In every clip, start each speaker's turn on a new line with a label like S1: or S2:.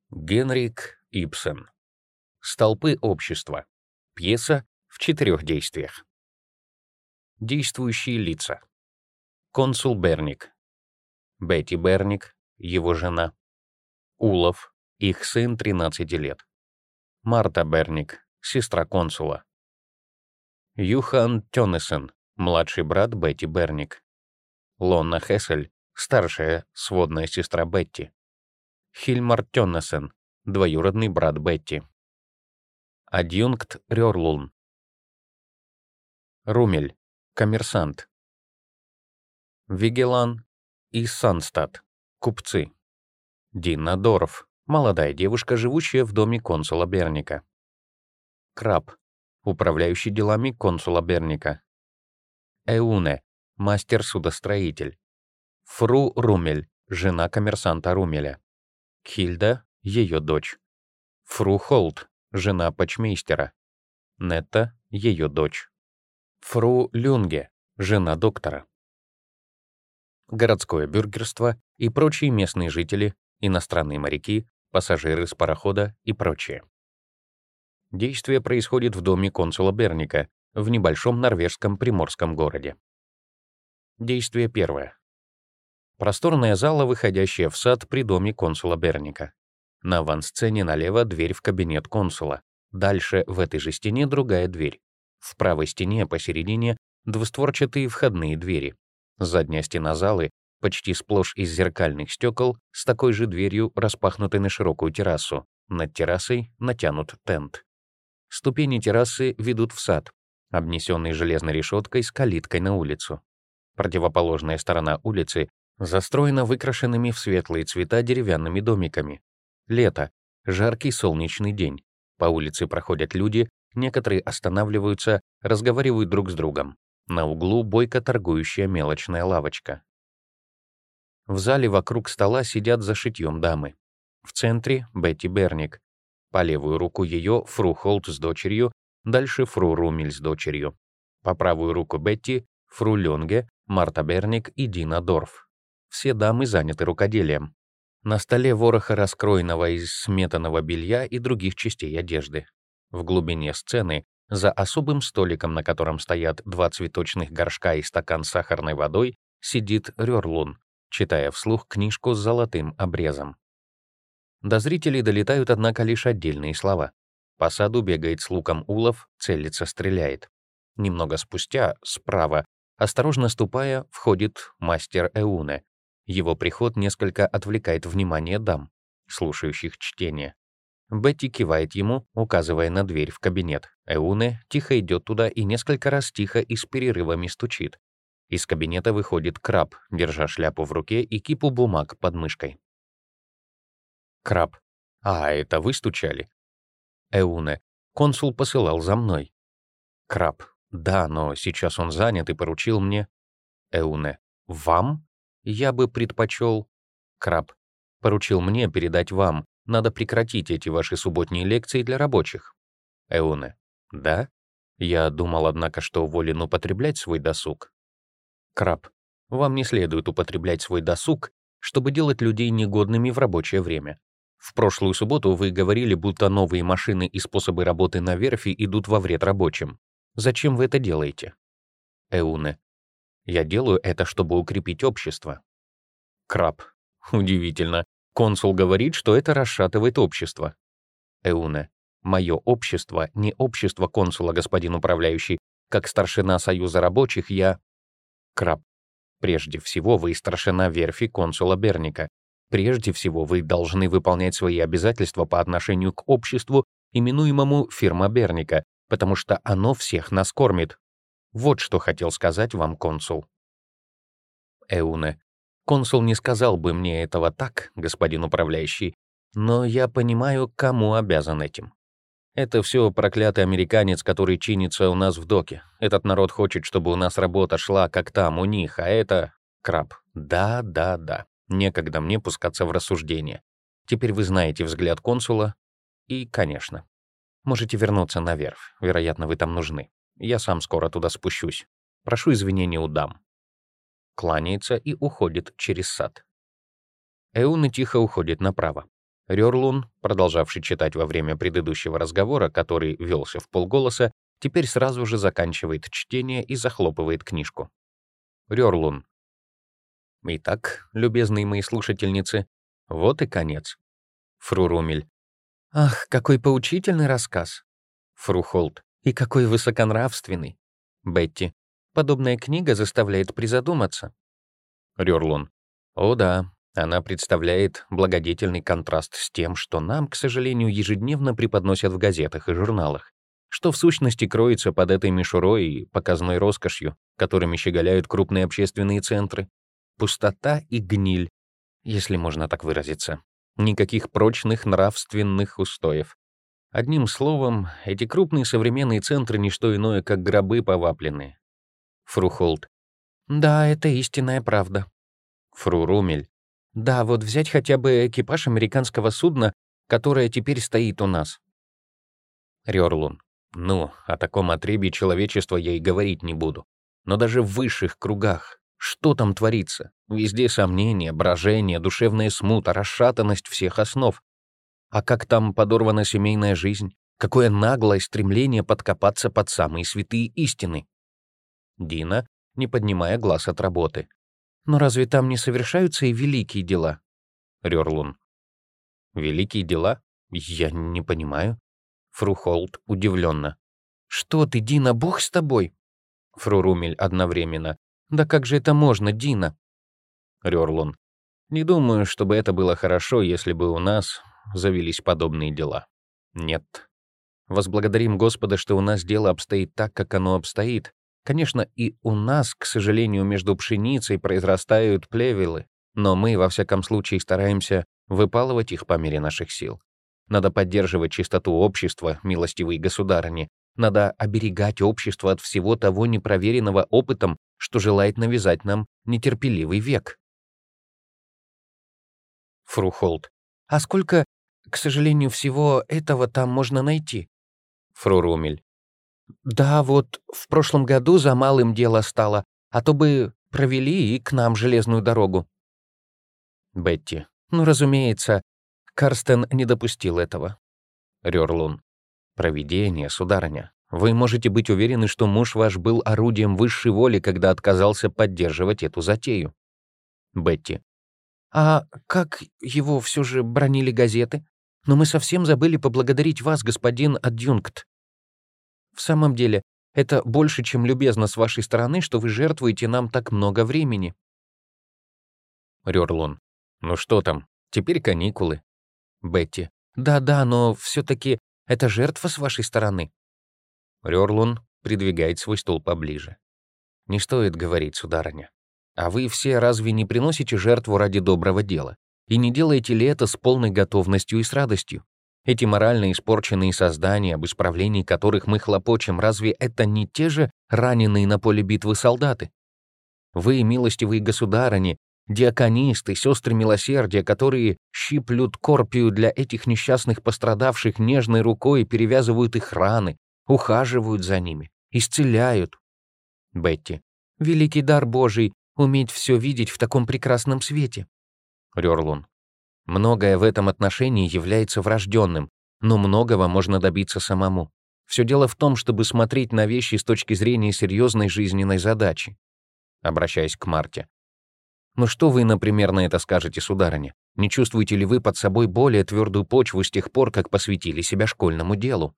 S1: Генрик Ибсен. Столпы общества. Пьеса в 4 действиях. Действующие лица. Консул Берник. Бетти Берник, его жена. Улов, их сын 13 лет. Марта Берник, сестра консула. Юхан Тённесен, младший брат Бетти Берник. Лонна Хессель, старшая сводная сестра Бетти. Хильмар Тённесен, двоюродный брат Бетти. Адъюнкт Рёрлун. Румель, коммерсант. Вигелан и Санстад, купцы. Динна Дорф, молодая девушка, живущая в доме консула Берника. Краб, управляющий делами консула Берника. Эуне, мастер-судостроитель. Фру Румель, жена коммерсанта Румеля. Хильда, ее дочь. Фру Холт, жена почмейстера. Нетта, ее дочь. Фру Люнге, жена доктора. Городское бюргерство и прочие местные жители, иностранные моряки, пассажиры с парохода и прочее. Действие происходит в доме консула Берника в небольшом норвежском приморском городе. Действие первое. Просторная зала, выходящая в сад при доме консула Берника. На авансцене налево дверь в кабинет консула. Дальше в этой же стене другая дверь. В правой стене посередине двустворчатые входные двери. Задняя стена залы почти сплошь из зеркальных стекол с такой же дверью, распахнутой на широкую террасу. Над террасой натянут тент. Ступени террасы ведут в сад, обнесенный железной решеткой с калиткой на улицу. Противоположная сторона улицы застроена выкрашенными в светлые цвета деревянными домиками. Лето, жаркий солнечный день. По улице проходят люди, некоторые останавливаются, разговаривают друг с другом. На углу бойко торгующая мелочная лавочка. В зале вокруг стола сидят за шитьем дамы. В центре Бетти Берник. По левую руку ее Фру Холт с дочерью, дальше Фру Румель с дочерью. По правую руку Бетти Фру Люнге, Марта Берник и Динна Дорф. Все дамы заняты рукоделием. На столе вороха раскроенного из сметанного белья и других частей одежды. В глубине сцены, за особым столиком, на котором стоят 2 цветочных горшка и стакан с сахарной водой, сидит Рёрлун, читая вслух книжку с золотым обрезом. До зрителей долетают, однако, лишь отдельные слова. По саду бегает с луком Улов, целится, стреляет. Немного спустя, справа, осторожно ступая, входит мастер Эуне. Его приход несколько отвлекает внимание дам, слушающих чтение. Бетти кивает ему, указывая на дверь в кабинет. Эуне тихо идет туда и несколько раз тихо и с перерывами стучит. Из кабинета выходит Краб, держа шляпу в руке и кипу бумаг под мышкой. Краб. «А, это вы стучали?» Эуне. «Консул посылал за мной». Краб. «Да, но сейчас он занят и поручил мне». Эуне. «Вам? Я бы предпочел...» Краб. «Поручил мне передать вам. Надо прекратить эти ваши субботние лекции для рабочих». Эуне. «Да? Я думал, однако, что волен употреблять свой досуг». Краб. «Вам не следует употреблять свой досуг, чтобы делать людей негодными в рабочее время. В прошлую субботу вы говорили, будто новые машины и способы работы на верфи идут во вред рабочим. Зачем вы это делаете?» Эуне. «Я делаю это, чтобы укрепить общество». Краб. «Удивительно. Консул говорит, что это расшатывает общество». Эуне. «Мое общество не общество консула, господин управляющий. Как старшина Союза рабочих я...» Краб. «Прежде всего, вы старшина верфи консула Берника. Прежде всего, вы должны выполнять свои обязательства по отношению к обществу, именуемому фирма Берника, потому что оно всех нас кормит. Вот что хотел сказать вам консул». Эуне. «Консул не сказал бы мне этого так, господин управляющий, но я понимаю, кому обязан этим. Это все проклятый американец, который чинится у нас в доке. Этот народ хочет, чтобы у нас работа шла, как там, у них, а это...» Краб. «Да. Некогда мне пускаться в рассуждения. Теперь вы знаете взгляд консула. И, конечно, можете вернуться на верфь. Вероятно, вы там нужны. Я сам скоро туда спущусь. Прошу извинения у дам». Кланяется и уходит через сад. Эуне тихо уходит направо. Рёрлун, продолжавший читать во время предыдущего разговора, который велся вполголоса, теперь сразу же заканчивает чтение и захлопывает книжку. Рёрлун. Итак, любезные мои слушательницы, вот и конец. Фру Румель. Ах, какой поучительный рассказ. Фру Холт. И какой высоконравственный. Бетти. Подобная книга заставляет призадуматься. Рёрлун. О да, она представляет благодетельный контраст с тем, что нам, к сожалению, ежедневно преподносят в газетах и журналах, что в сущности кроется под этой мишурой и показной роскошью, которыми щеголяют крупные общественные центры. Пустота и гниль, если можно так выразиться. Никаких прочных нравственных устоев. Одним словом, эти крупные современные центры — не что иное, как гробы повапленные. Фру Холт. Да, это истинная правда. Фру Румель. Да, вот взять хотя бы экипаж американского судна, которое теперь стоит у нас. Рёрлун. Ну, о таком отребье человечества я и говорить не буду. Но даже в высших кругах, что там творится? Везде сомнения, брожение, душевная смута, расшатанность всех основ. А как там подорвана семейная жизнь? Какое наглое стремление подкопаться под самые святые истины? Дина, не поднимая глаз от работы. Но разве там не совершаются и великие дела? Рёрлун. Великие дела? Я не понимаю. Фру Холт удивленно. Что ты, Дина, бог с тобой? Фру Румель одновременно. Да как же это можно, Дина? Рёрлун. Не думаю, чтобы это было хорошо, если бы у нас завелись подобные дела. Нет. Возблагодарим Господа, что у нас дело обстоит так, как оно обстоит. Конечно, и у нас, к сожалению, между пшеницей произрастают плевелы, но мы, во всяком случае, стараемся выпалывать их по мере наших сил. Надо поддерживать чистоту общества, милостивые государыни. Надо оберегать общество от всего того непроверенного опытом, что желает навязать нам нетерпеливый век. Фру Холт. А сколько, к сожалению, всего этого там можно найти? Фру Румель. Да, вот в прошлом году за малым дело стало, а то бы провели и к нам железную дорогу. Бетти. Ну, разумеется, Карстен не допустил этого. Рёрлун. Провидение, сударыня. Вы можете быть уверены, что муж ваш был орудием высшей воли, когда отказался поддерживать эту затею. Бетти. А как его все же бронили газеты? Но мы совсем забыли поблагодарить вас, господин адъюнкт. В самом деле, это больше, чем любезно с вашей стороны, что вы жертвуете нам так много времени. Рёрлун. Ну что там, теперь каникулы. Бетти. Да-да, но все-таки это жертва с вашей стороны. Рёрлун придвигает свой стул поближе. Не стоит говорить, сударыня. А вы все разве не приносите жертву ради доброго дела? И не делаете ли это с полной готовностью и с радостью? Эти морально испорченные создания, об исправлении которых мы хлопочем, разве это не те же раненые на поле битвы солдаты? Вы, милостивые государыни, диаконисты, сестры милосердия, которые щиплют корпию для этих несчастных пострадавших нежной рукой, перевязывают их раны, ухаживают за ними, исцеляют. Бетти. Великий дар Божий — уметь все видеть в таком прекрасном свете. Рёрлун. Многое в этом отношении является врожденным, но многого можно добиться самому. Все дело в том, чтобы смотреть на вещи с точки зрения серьезной жизненной задачи. Обращаясь к Марте. Ну что вы, например, на это скажете, сударыня? Не чувствуете ли вы под собой более твердую почву с тех пор, как посвятили себя школьному делу?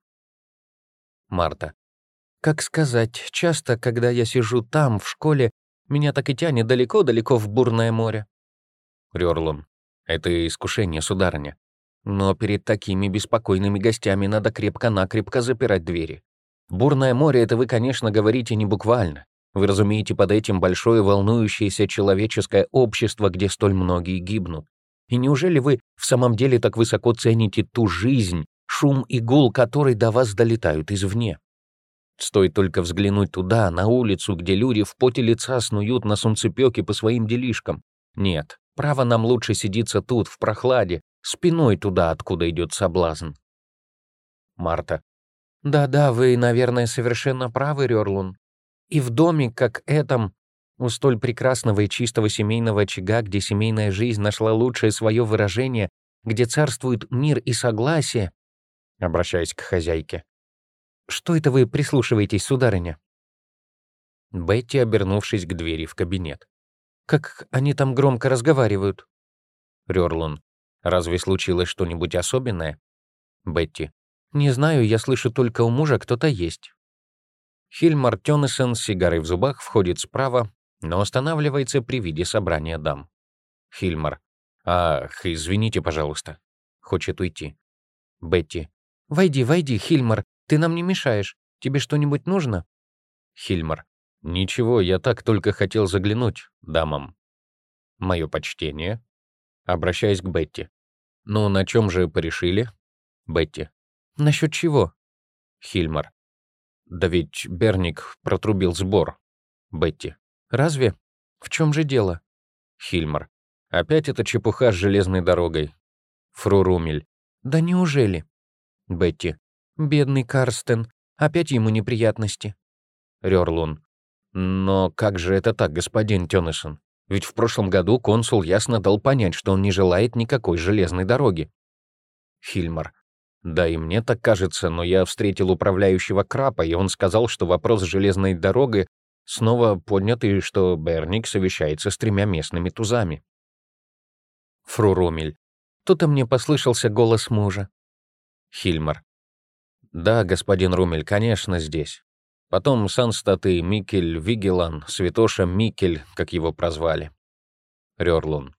S1: Марта. Как сказать, часто, когда я сижу там, в школе, меня так и тянет далеко-далеко в бурное море. Рёрлун. Это искушение, сударыня. Но перед такими беспокойными гостями надо крепко-накрепко запирать двери. Бурное море — это вы, конечно, говорите не буквально. Вы разумеете под этим большое волнующееся человеческое общество, где столь многие гибнут. И неужели вы в самом деле так высоко цените ту жизнь, шум и гул которой до вас долетают извне? Стоит только взглянуть туда, на улицу, где люди в поте лица снуют на солнцепёке по своим делишкам. Нет, право нам лучше сидится тут, в прохладе, спиной туда, откуда идет соблазн. Марта. Да-да, вы, наверное, совершенно правы, Рёрлун. И в доме, как этом, у столь прекрасного и чистого семейного очага, где семейная жизнь нашла лучшее свое выражение, где царствует мир и согласие, обращаясь к хозяйке. Что это вы прислушиваетесь, сударыня? Бетти, обернувшись к двери в кабинет. Как они там громко разговаривают? Рёрлун. Разве случилось что-нибудь особенное? Бетти. Не знаю, я слышу, только у мужа кто-то есть. Хильмар Тённесен с сигарой в зубах входит справа, но останавливается при виде собрания дам. Хильмар. Ах, извините, пожалуйста. Хочет уйти. Бетти. Войди, войди, Хильмар, ты нам не мешаешь. Тебе что-нибудь нужно? Хильмар. Ничего, я так только хотел заглянуть дамам. Мое почтение. Обращаясь к Бетти. Ну, на чем же порешили? Бетти. Насчет чего? Хильмар. Да ведь Берник протрубил сбор. Бетти. Разве? В чем же дело? Хильмар. Опять эта чепуха с железной дорогой. Фру Румель. Да неужели? Бетти. Бедный Карстен. Опять ему неприятности. Рёрлун. Но как же это так, господин Тённесен? Ведь в прошлом году консул ясно дал понять, что он не желает никакой железной дороги. Хильмар. Да и мне так кажется, но я встретил управляющего Крапа, и он сказал, что вопрос с железной дорогой снова поднят, и что Берник совещается с 3 местными тузами. Фру Румель. Тут-то мне послышался голос мужа. Хильмар. Да, господин Румель, конечно, здесь. Потом Санстат и Микель Вигелан, Святоша Микель, как его прозвали. Рёрлун.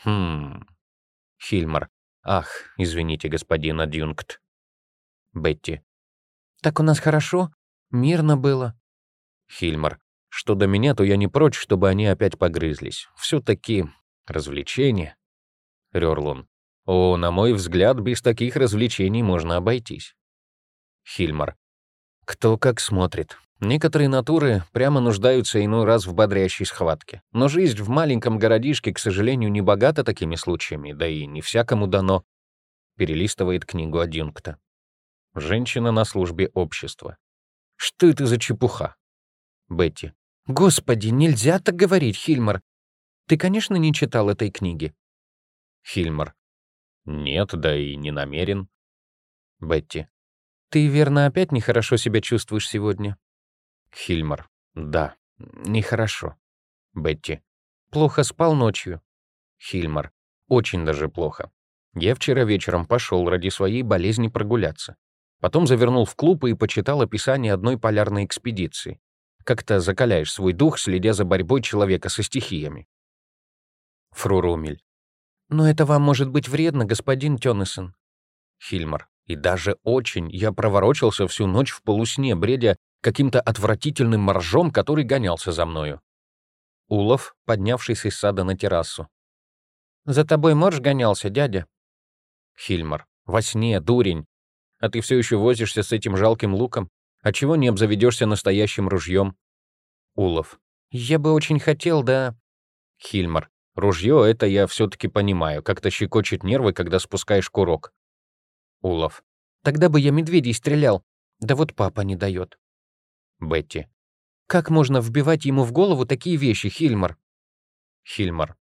S1: Хильмар. Ах, извините, господин адъюнкт. Бетти. Так у нас хорошо, мирно было. Хильмар. Что до меня, то я не прочь, чтобы они опять погрызлись. Все-таки развлечения. Рёрлун. О, на мой взгляд, без таких развлечений можно обойтись. Хильмар. Кто как смотрит. Некоторые натуры прямо нуждаются иной раз в бодрящей схватке. Но жизнь в маленьком городишке, к сожалению, не богата такими случаями, да и не всякому дано. Перелистывает книгу адъюнкта. Женщина на службе общества. Что это за чепуха? Бетти. Господи, нельзя так говорить, Хильмар. Ты, конечно, не читал этой книги. Хильмар. Нет, да и не намерен. Бетти. Ты, верно, опять нехорошо себя чувствуешь сегодня? Хильмар. Да, нехорошо. Бетти. Плохо спал ночью? Хильмар. Очень даже плохо. Я вчера вечером пошел ради своей болезни прогуляться. Потом завернул в клуб и почитал описание одной полярной экспедиции. Как-то закаляешь свой дух, следя за борьбой человека со стихиями. Фру Румель. Но это вам может быть вредно, господин Тённесен. Хильмар. И даже очень. Я проворочился всю ночь в полусне, бредя каким-то отвратительным моржом, который гонялся за мною. Улов, поднявшись из сада на террасу. «За тобой морж гонялся, дядя?» Хильмар. «Во сне, дурень. А ты все еще возишься с этим жалким луком? А чего не обзаведешься настоящим ружьем?» Улов. «Я бы очень хотел, да...» Хильмар. «Ружье — это я все-таки понимаю. Как-то щекочет нервы, когда спускаешь курок». Улов. «Тогда бы я медведей стрелял. Да вот папа не дает». Бетти. «Как можно вбивать ему в голову такие вещи, Хильмар?» Хильмар.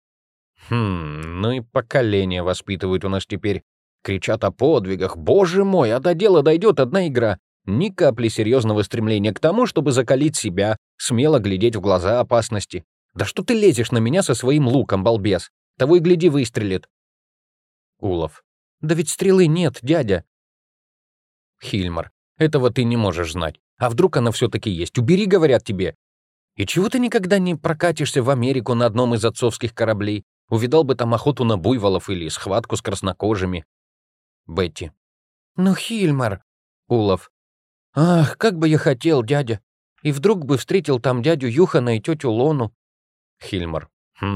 S1: Ну и поколение воспитывают у нас теперь. Кричат о подвигах. Боже мой, а до дела дойдет одна игра. Ни капли серьезного стремления к тому, чтобы закалить себя, смело глядеть в глаза опасности. Да что ты лезешь на меня со своим луком, балбес? Того и гляди, выстрелит. Улов. Да ведь стрелы нет, дядя. Хильмар. Этого ты не можешь знать. А вдруг она все-таки есть? Убери, говорят тебе. И чего ты никогда не прокатишься в Америку на одном из отцовских кораблей? Увидал бы там охоту на буйволов или схватку с краснокожими. Бетти. Ну, Хильмар. Улов. Ах, как бы я хотел, дядя. И вдруг бы встретил там дядю Юхана и тетю Лону. Хильмар.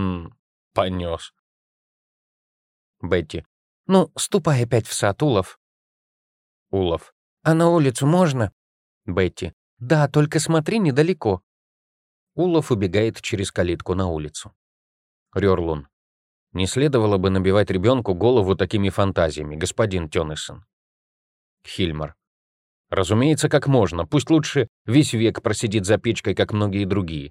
S1: Понес. Бетти. Ну, ступай опять в сад, Улов. Улов. А на улицу можно? Бетти. Да, только смотри недалеко. Улов убегает через калитку на улицу. Рёрлун. Не следовало бы набивать ребенку голову такими фантазиями, господин Тённесен. Хильмар. Разумеется, как можно. Пусть лучше весь век просидит за печкой, как многие другие.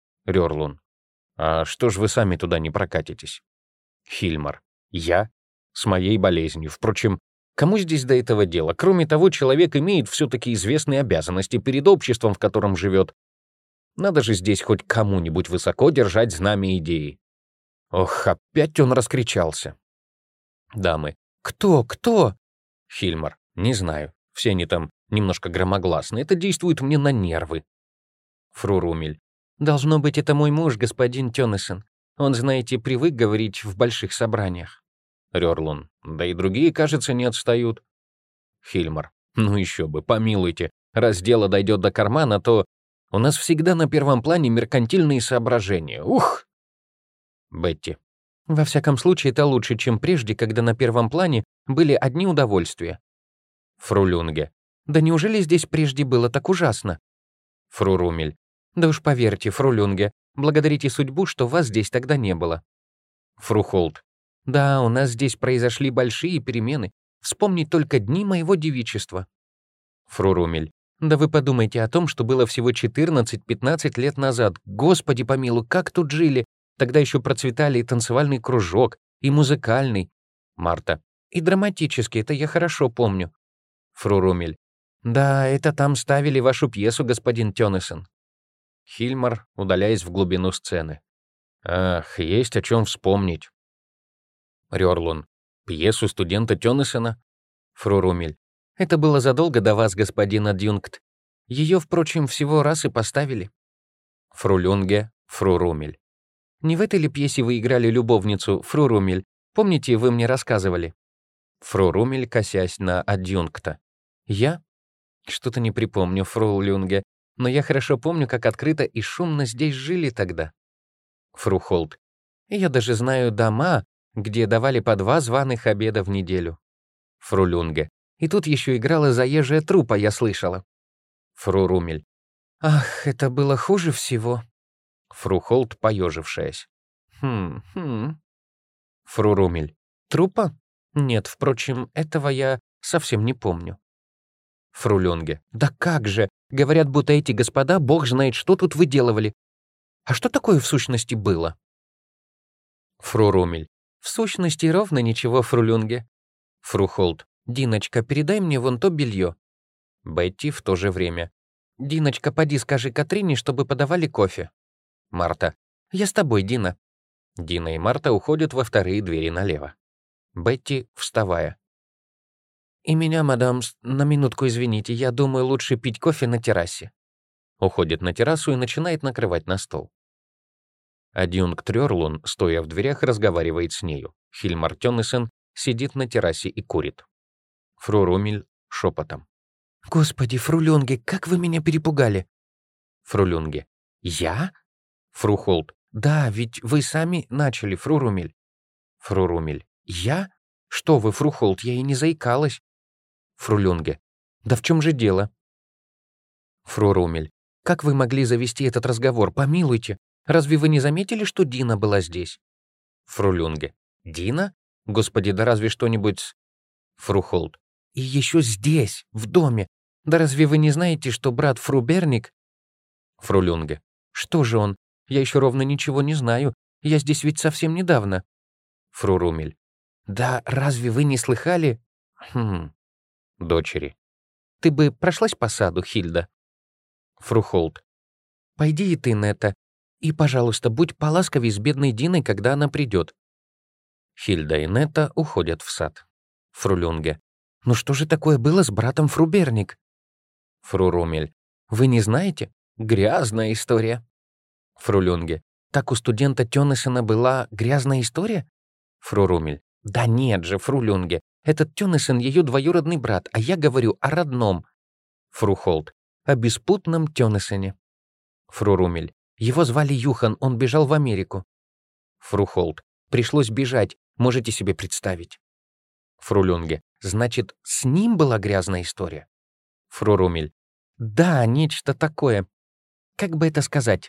S1: Рёрлун. А что ж вы сами туда не прокатитесь? Хильмар. Я? с моей болезнью. Впрочем, кому здесь до этого дела? Кроме того, человек имеет все-таки известные обязанности перед обществом, в котором живет. Надо же здесь хоть кому-нибудь высоко держать знамя идеи. Ох, опять он раскричался. Дамы. Кто? Хильмар. Не знаю. Все они там немножко громогласны. Это действует мне на нервы. Фру Румель. Должно быть, это мой муж, господин Тённесен. Он, знаете, привык говорить в больших собраниях. Рёрлун. Да и другие, кажется, не отстают. Хильмар. Ну еще бы, помилуйте. Раз дело дойдет до кармана, то у нас всегда на первом плане меркантильные соображения. Ух! Бетти. Во всяком случае, это лучше, чем прежде, когда на первом плане были одни удовольствия. Фру Люнге. Да неужели здесь прежде было так ужасно? Фру Румель. Да уж поверьте, фру Люнге, благодарите судьбу, что вас здесь тогда не было. Фру Холт. Да, у нас здесь произошли большие перемены. Вспомнить только дни моего девичества. Фру Румель. Да вы подумайте о том, что было всего 14-15 лет назад. Господи помилуй, как тут жили. Тогда еще процветали и танцевальный кружок, и музыкальный. Марта. И драматический, это я хорошо помню. Фру Румель. Да, это там ставили вашу пьесу, господин Тённесен. Хильмар, удаляясь в глубину сцены. Ах, есть о чем вспомнить. Рёрлун. Пьесу студента Тённесена? Фру Румель. Это было задолго до вас, господин адъюнкт. Ее, впрочем, всего раз и поставили. Фру Люнге, фру Румель. Не в этой ли пьесе вы играли любовницу, фру Румель? Помните, вы мне рассказывали? Фру Румель, косясь на адъюнкта. Я? Что-то не припомню, фру Люнге, но я хорошо помню, как открыто и шумно здесь жили тогда. Фру Холт. Я даже знаю дома, где давали по 2 званых обеда в неделю. Фру Люнге. И тут еще играла заезжая труппа, я слышала. Фру Румель. Ах, это было хуже всего. Фру Холт, поежившаяся. Фру Румель. Труппа? Нет, впрочем, этого я совсем не помню. Фру Люнге. Да как же! Говорят, будто эти господа, бог знает, что тут выделывали. А что такое в сущности было? Фру Румель. В сущности, ровно ничего, фру Люнге. Фру Холт. Диночка, передай мне вон то белье. Бетти в то же время. Диночка, поди скажи Катрине, чтобы подавали кофе. Марта. Я с тобой, Дина. Дина и Марта уходят во вторые двери налево. Бетти, вставая. И меня, мадам, на минутку извините, я думаю, лучше пить кофе на террасе. Уходит на террасу и начинает накрывать на стол. Адъюнкт Рёрлун, стоя в дверях, разговаривает с нею. Хильмар Тённесен сидит на террасе и курит. Фру Румель шепотом. «Господи, фру Люнге, как вы меня перепугали!» Фру Люнге. «Я?» Фру Холт. «Да, ведь вы сами начали, фру Румель». Фру Румель. «Я? Что вы, фру Холт, я и не заикалась». Фру Люнге. «Да в чем же дело?» Фру Румель. «Как вы могли завести этот разговор? Помилуйте. Разве вы не заметили, что Дина была здесь?» Фру Люнге. «Дина? Господи, да разве что-нибудь...» Фру Холт. «И еще здесь, в доме. Да разве вы не знаете, что брат фру Берник...» Фру Люнге. «Что же он? Я еще ровно ничего не знаю. Я здесь ведь совсем недавно». Фру Румель. «Да разве вы не слыхали...» Дочери. «Ты бы прошлась по саду, Хильда?» Фру Холт. «Пойди и ты, Нетта, и, пожалуйста, будь поласковей с бедной Диной, когда она придет». Хильда и Нетта уходят в сад. Фру Люнге. «Ну что же такое было с братом фру Берник?» Фру Румель. «Вы не знаете? Грязная история». Фру Люнге. «Так у студента Тённесена была грязная история?» Фру Румель. «Да нет же, фру Люнге. Этот Тённесен — ее двоюродный брат, а я говорю о родном». Фру Холт. «О беспутном Тённесене». Фру Румель. «Его звали Юхан, он бежал в Америку». Фру Холт. «Пришлось бежать, можете себе представить». Фру Люнге. «Значит, с ним была грязная история?» Фру Румель. «Да, нечто такое. Как бы это сказать?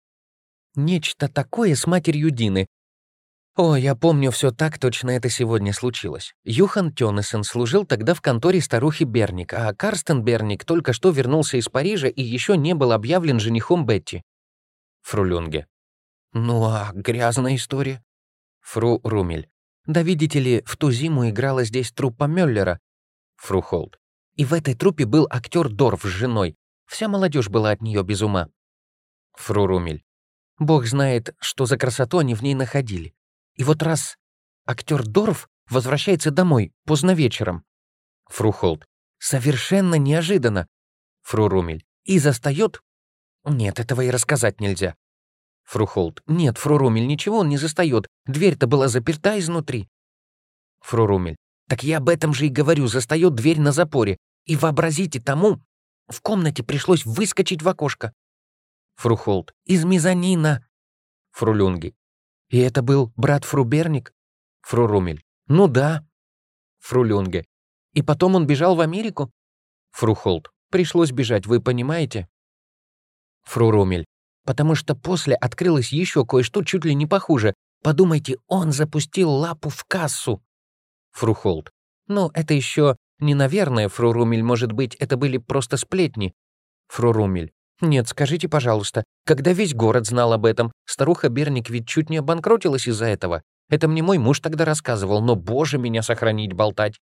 S1: Нечто такое с матерью Дины. О, я помню все так, точно это сегодня случилось. Юхан Тённесен служил тогда в конторе старухи Берник, а Карстен Берник только что вернулся из Парижа и еще не был объявлен женихом Бетти». Фру Люнге. «Ну а грязная история?» Фру Румель.
S2: Да видите ли, в ту зиму играла здесь труппа Мюллера.
S1: Фру Холт.
S2: И в этой труппе был актер Дорф с женой. Вся молодежь была от нее без ума.
S1: Фру Румель.
S2: Бог знает, что за красоту они в ней находили. И вот раз актер Дорф возвращается домой поздно вечером.
S1: Фру Холт.
S2: Совершенно неожиданно.
S1: Фру Румель.
S2: И застает... Нет, этого и рассказать нельзя.
S1: Фру Холт.
S2: Нет, фру Румель, ничего он не застает. Дверь-то была заперта изнутри.
S1: Фру Румель.
S2: Так я об этом же и говорю, застает дверь на запоре. И вообразите тому, в комнате пришлось выскочить в окошко.
S1: Фру Холт.
S2: Из мезонина.
S1: Фру Люнги.
S2: И это был брат фру Берник?
S1: Фру Румель.
S2: Ну да.
S1: Фру Люнге.
S2: И потом он бежал в Америку?
S1: Фру Холт.
S2: Пришлось бежать, вы понимаете?
S1: Фру Румель.
S2: Потому что после открылось еще кое-что чуть ли не похуже. Подумайте, он запустил лапу в кассу.
S1: Фру Холт.
S2: Ну, это еще не наверное, фру Румель, может быть, это были просто сплетни.
S1: Фру Румель.
S2: Нет, скажите, пожалуйста, когда весь город знал об этом, старуха Берник ведь чуть не обанкротилась из-за этого. Это мне мой муж тогда рассказывал, но, боже, меня сохранить болтать.